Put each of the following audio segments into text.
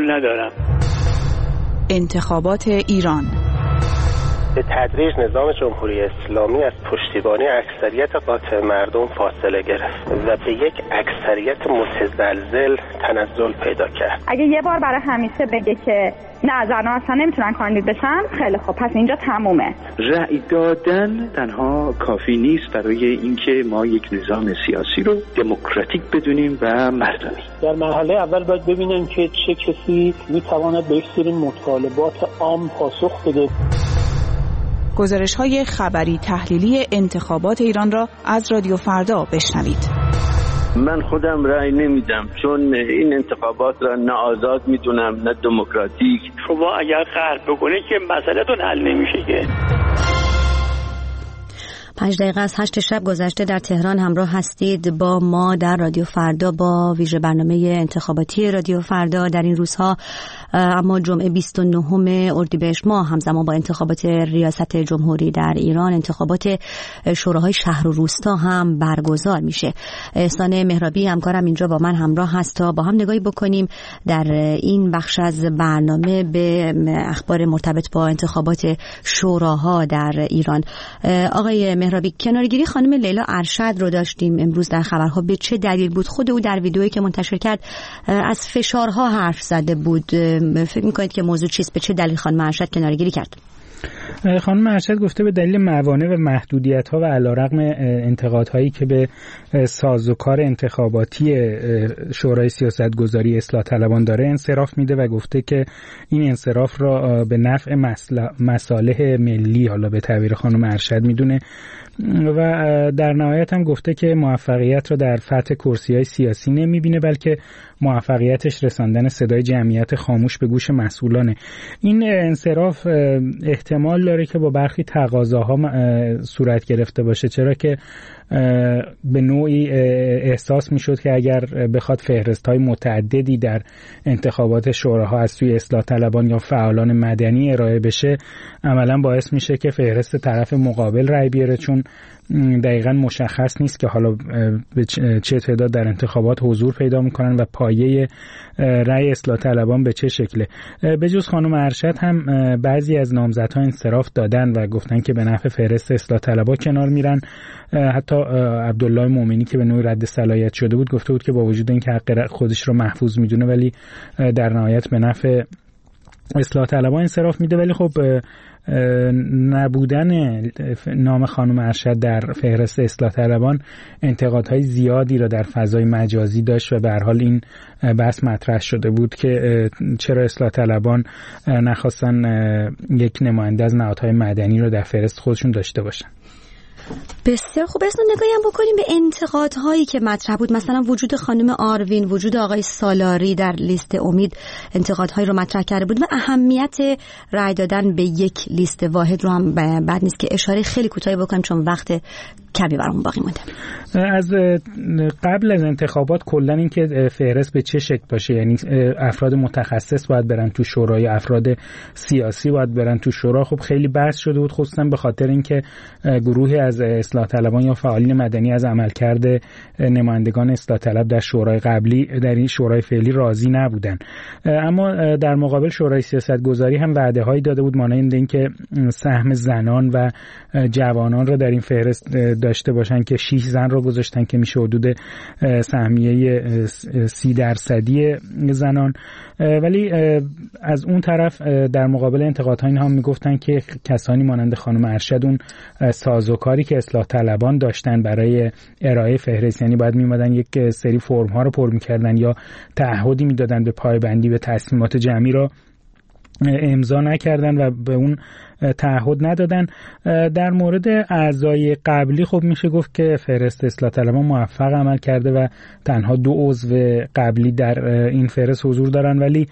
قبول ندارم. انتخابات ایران. به تدریج نظام جمهوری اسلامی از پشتیبانی اکثریت قاطع مردم فاصله گرفت و به یک اکثریت متزلزل تنزل پیدا کرد. اگه یه بار برای همیشه بگه که نه زن‌ها اصلا نمیتونن کاندید بشن، خیلی خب پس اینجا تمومه. رأی دادن تنها کافی نیست برای اینکه ما یک نظام سیاسی رو دموکراتیک بدونیم و مردمی. در مرحله اول باید ببینیم که چه کسی میتواند به یک سری مطالبات عام پاسخ بده. گزارش‌های خبری تحلیلی انتخابات ایران را از رادیو فردا بشنوید. من خودم رأی نمیدم چون این انتخابات را نه آزاد میدونم نه دموکراتیک. شما اگر قهر بکنید که مسئله‌تون حل نمیشه که. 5 دقیقه از 8 شب گذشته در تهران همراه هستید با ما در رادیو فردا با ویژه برنامه انتخاباتی رادیو فردا در این روزها. اما جمعه 29 اردیبهشت ماه همزمان با انتخابات ریاست جمهوری در ایران انتخابات شوراهای شهر و روستا هم برگزار میشه. احسان مهرابی همکارم اینجا با من همراه هست تا با هم نگاهی بکنیم در این بخش از برنامه به اخبار مرتبط با انتخابات شوراها در ایران. آقای مهرابی، کنارگیری خانم لیلا ارشد رو داشتیم امروز در خبرها. به چه دلیل بود؟ خود او در ویدئویی که منتشر کرد از فشارها حرف زده بود. فکر می‌کنید که موضوع چیست؟ به چه دلیل خانم ارشد کنارگیری کرد؟ خانم ارشد گفته به دلیل موانع و محدودیت‌ها و علیرغم انتقادهایی که به سازوکار انتخاباتی شورای سیاستگذاری اصلاح طلبان داره انصراف میده و گفته که این انصراف را به نفع مصالح ملی، حالا به تعبیر خانم ارشد، میدونه و در نهایت هم گفته که موفقیت را در فتح کرسی‌های سیاسی نمیبینه بلکه موفقیتش رساندن صدای جمعیت خاموش به گوش مسئولانه. این انصراف احتمال داره که با برخی تقاضاها صورت گرفته باشه، چرا که به نوعی احساس میشد که اگر بخواد فهرست‌های متعددی در انتخابات شوراها از سوی اصلاح طلبان یا فعالان مدنی ارائه بشه عملاً باعث میشه که فهرست طرف مقابل رأی بیاره، چون دقیقاً مشخص نیست که حالا به چه تعداد در انتخابات حضور پیدا میکنن و پایه رأی اصلاح طلبان به چه شکله. به جز خانم ارشد هم بعضی از نامزدها انصراف دادن و گفتن که به نفع فهرست اصلاح طلبان کنار میرن. حتی عبدالله مومنی که به نوعی رد صلاحیت شده بود گفته بود که با وجود اینکه حق خودش رو محفوظ میدونه ولی در نهایت به نفع اصلاح طلبان انصراف میده. ولی خب نبودن نام خانم ارشد در فهرست اصلاح طلبان انتقادهای زیادی را در فضای مجازی داشت و به هر حال این بحث مطرح شده بود که چرا اصلاح طلبان نخواستن یک نماینده از نهادهای مدنی رو در فهرست خودشون داشته باشن. بسیار خوب. اصلا نگاهی هم بکنیم به انتقادهایی که مطرح بود، مثلا وجود خانم آروین، وجود آقای سالاری در لیست امید انتقادهایی رو مطرح کرده بود و اهمیت رأی دادن به یک لیست واحد رو هم بد نیست که اشاره خیلی کوتاهی بکنیم چون وقت کمی برامون باقی مونده. از قبل از انتخابات کلا این که فهرست به چه شکل باشه، یعنی افراد متخصص باید برن تو شورا یا افراد سیاسی باید برن تو شورا، خب خیلی بحث شده بود، خصوصا به خاطر اینکه گروهی از اصلاح طلبان یا فعالین مدنی از عملکرد نمایندگان اصلاح طلب در شورای قبلی در این شورای فعلی راضی نبودن. اما در مقابل شورای سیاستگذاری هم وعده‌هایی داده بود مانند اینکه سهم زنان و جوانان را در این فهرست داشته باشن که 6 زن رو گذاشتن که میشه حدود سهمیه 30% زنان. ولی از اون طرف در مقابل انتقادها این هم میگفتن که کسانی مانند خانم ارشد اون سازوکاری که اصلاح طلبان داشتن برای ارائه فهرست، یعنی باید میمدن یک سری فرم ها رو پر میکردن یا تعهدی میدادن به پایبندی به تصمیمات جمعی رو امضا نکردن و به اون تعهد ندادن. در مورد اعضای قبلی خب میشه گفت که فهرست اصلاح طلبان موفق عمل کرده و تنها 2 عضو قبلی در این فهرست حضور دارن، ولی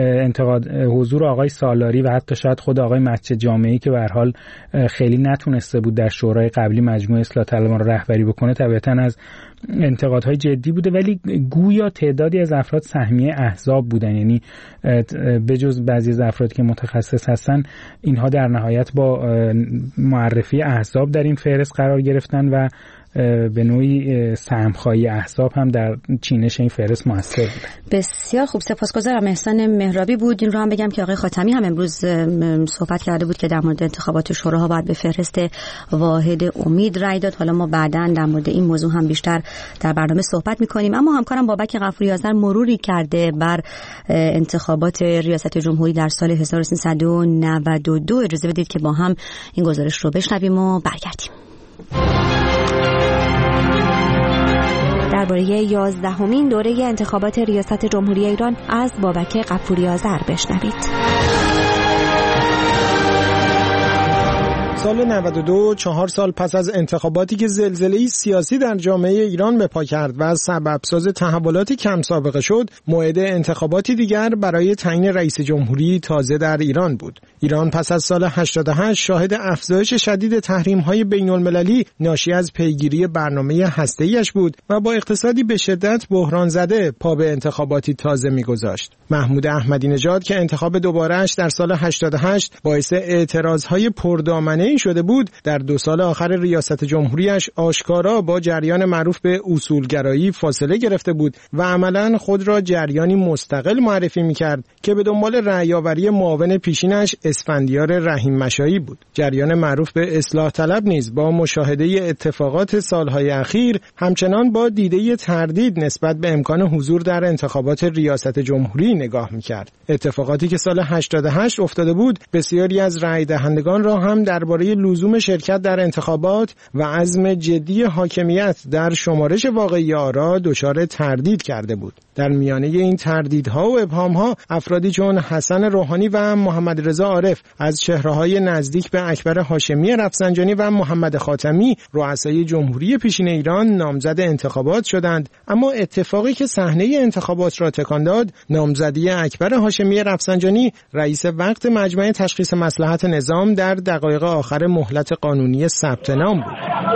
حضور آقای سالاری و حتی شاید خود آقای مسجد جامعی که به هر حال خیلی نتونسته بود در شورای قبلی مجموعه اصلاح طلبان رو رهبری بکنه طبعاً از انتقادهای جدی بوده، ولی گویا تعدادی از افراد سهمیه احزاب بودن، یعنی بجز بعضی از افرادی که متخصص هستن اینها در نهایت با معرفی احزاب در این فهرست قرار گرفتن و به نوعی سهمخواهی احزاب هم در چینش این فهرست موثر بود. بسیار خوب، سپاسگزارم. احسان مهرابی بود. این رو هم بگم که آقای خاتمی هم امروز صحبت کرده بود که در مورد انتخابات شوراها باید به فهرست واحد امید رای داد. حالا ما بعداً در مورد این موضوع هم بیشتر در برنامه صحبت می‌کنیم. اما همکارم بابک غفوری آذر مروری کرده بر انتخابات ریاست جمهوری در سال 1392. اجازه بدید که با هم این گزارش رو بشنویم و برگردیم. درباره 11مین دوره انتخابات ریاست جمهوری ایران از بابک غفوری آذر بشنوید. سال 92 4 سال پس از انتخاباتی که زلزله‌ای سیاسی در جامعه ایران به پا کرد و سببساز تحولاتی کم سابقه شد، موعد انتخاباتی دیگر برای تعیین رئیس جمهوری تازه در ایران بود. ایران پس از سال 88 شاهد افزایش شدید تحریم‌های بین‌المللی ناشی از پیگیری برنامه هسته‌ایش بود و با اقتصادی به شدت بحران زده پا به انتخاباتی تازه می‌گذاشت. محمود احمدی نژاد که انتخاب دوباره‌اش در سال 88 باعث اعتراضهای پردامنه شده بود، در 2 سال آخر ریاست جمهوریش آشکارا با جریان معروف به اصولگرایی فاصله گرفته بود و عملاً خود را جریانی مستقل معرفی می‌کرد که به دنبال رأی‌آوری معاون پیشینش اسفندیار رحیم مشایی بود. جریان معروف به اصلاح طلب نیز با مشاهده اتفاقات سالهای اخیر همچنان با دیده تردید نسبت به امکان حضور در انتخابات ریاست جمهوری نگاه می‌کرد. اتفاقاتی که سال 88 افتاده بود، بسیاری از رأی دهندگان را هم درباره لزوم شرکت در انتخابات و عزم جدی حاکمیت در شمارش واقعی آرا دچار تردید کرده بود. در میانه این تردیدها و ابهامها افرادی چون حسن روحانی و محمد رضا عارف از چهره‌های نزدیک به اکبر هاشمی رفسنجانی و محمد خاتمی رؤسای جمهوری پیشین ایران نامزد انتخابات شدند، اما اتفاقی که صحنه انتخابات را تکان داد نامزدی اکبر هاشمی رفسنجانی رئیس وقت مجمع تشخیص مصلحت نظام در دقایق آخر مهلت قانونی ثبت نام بود.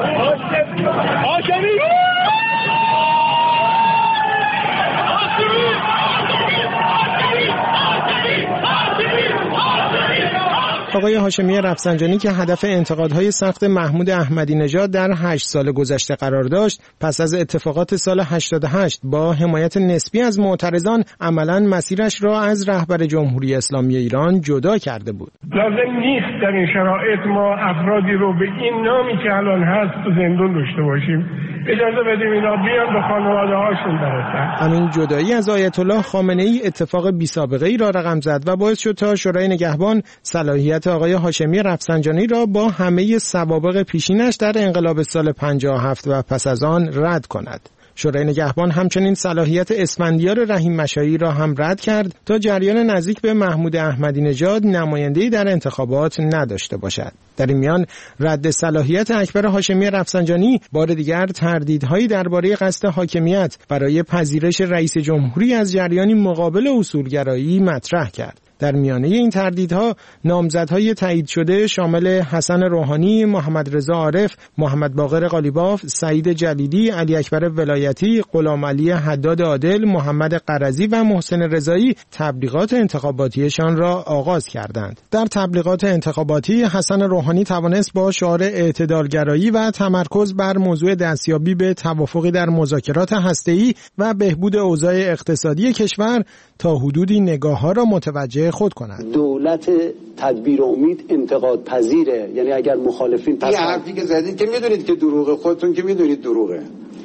آقای هاشمی رفسنجانی که هدف انتقادهای سخت محمود احمدی نژاد در 8 سال گذشته قرار داشت، پس از اتفاقات سال 88 با حمایت نسبی از معترضان عملاً مسیرش را از رهبر جمهوری اسلامی ایران جدا کرده بود. لازم نیست در این شرایط ما افرادی رو به این نامی که الان هست تو زندان داشته باشیم. اجازه بدیم اینا بیان به خانواده هاشون برسن. همین جدایی از آیت الله خامنه ای اتفاق بی سابقه ای را رقم زد و باعث شد تا شورای نگهبان صلاحیت آقای هاشمی رفسنجانی را با همه سوابق پیشینش در انقلاب سال 57 و پس از آن رد کند. شورای نگهبان همچنین صلاحیت اسفندیار رحیم مشایی را هم رد کرد تا جریان نزدیک به محمود احمدی نژاد نماینده‌ای در انتخابات نداشته باشد. در این میان رد صلاحیت اکبر هاشمی رفسنجانی بار دیگر تردیدهایی درباره قصد حاکمیت برای پذیرش رئیس جمهوری از جریانی مقابل اصولگرایی مطرح کرد. در میانه این تردیدها نامزدهای تایید شده شامل حسن روحانی، محمد رضا عارف، محمد باقر قالیباف، سعید جلیلی، علی اکبر ولایتی، غلام علی حداد عادل، محمد قرضی و محسن رضایی تبلیغات انتخاباتیشان را آغاز کردند. در تبلیغات انتخاباتی حسن روحانی توانست با شعار اعتدالگرایی و تمرکز بر موضوع دستیابی به توافقی در مذاکرات هسته‌ای و بهبود اوضاع اقتصادی کشور تا حدودی نگاه‌ها را متوجه خود کند. دولت تدبیر امید انتقاد پذیره، یعنی اگر مخالفین این حرفی که زدید که میدونید که دروغه، خودتون که میدونید دروغه.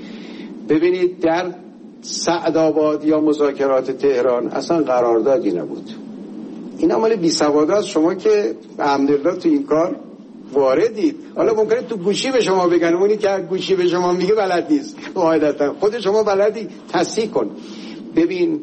ببینید در سعدآباد یا مذاکرات تهران اصلا قراردادی نبود. این مال بیسواد است. شما که الحمدلله تو این کار واردید. حالا ممکنه تو گوشی به شما بگن، اونی که گوشی به شما میگه بلد نیست. قاعدتا خود شما بلدی، تصحیح کن. ببین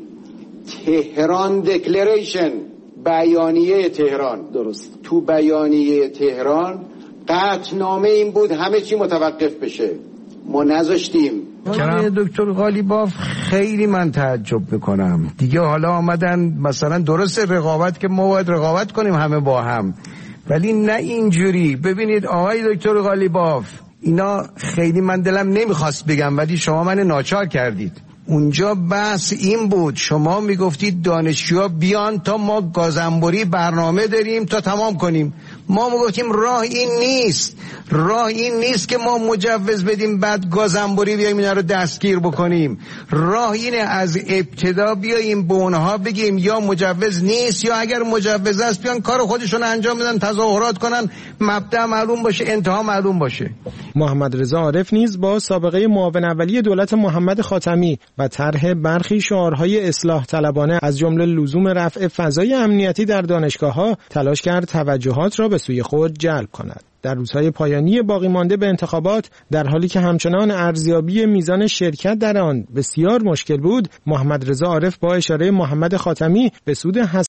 تهران دکلریشن، بیانیه تهران، درست، تو بیانیه تهران قطعنامه این بود همه چی متوقف بشه. ما نذاشتیم. دکتر قالیباف خیلی من تعجب میکنم دیگه. حالا آمدن مثلا درست رقابت که ما باید رقابت کنیم همه با هم، ولی نه اینجوری. ببینید آقای دکتر قالیباف، اینا خیلی من دلم نمیخواست بگم ولی شما من ناچار کردید. اونجا بحث این بود، شما میگفتید دانشجوها بیان تا ما گازنبوری برنامه داریم تا تمام کنیم. ما میگفتیم راه این نیست، راه این نیست که ما مجوز بدیم بعد گازنبوری بیایم اینا رو دستگیر بکنیم. راه اینه از ابتدا بیاییم به اونها بگیم یا مجوز نیست یا اگر مجوز است بیان کار خودشون انجام بدن، تظاهرات کنن، مبدأ معلوم باشه، انتها معلوم باشه. محمد رضا عارف نیز با سابقه معاون اولی دولت محمد خاتمی و طرح برخی شعارهای اصلاح طلبانه از جمله لزوم رفع فضای امنیتی در دانشگاه‌ها تلاش کرد توجهات را به سوی خود جلب کند. در روزهای پایانی باقی مانده به انتخابات، در حالی که همچنان ارزیابی میزان شرکت در آن بسیار مشکل بود، محمد رضا عارف با اشاره محمد خاتمی به سود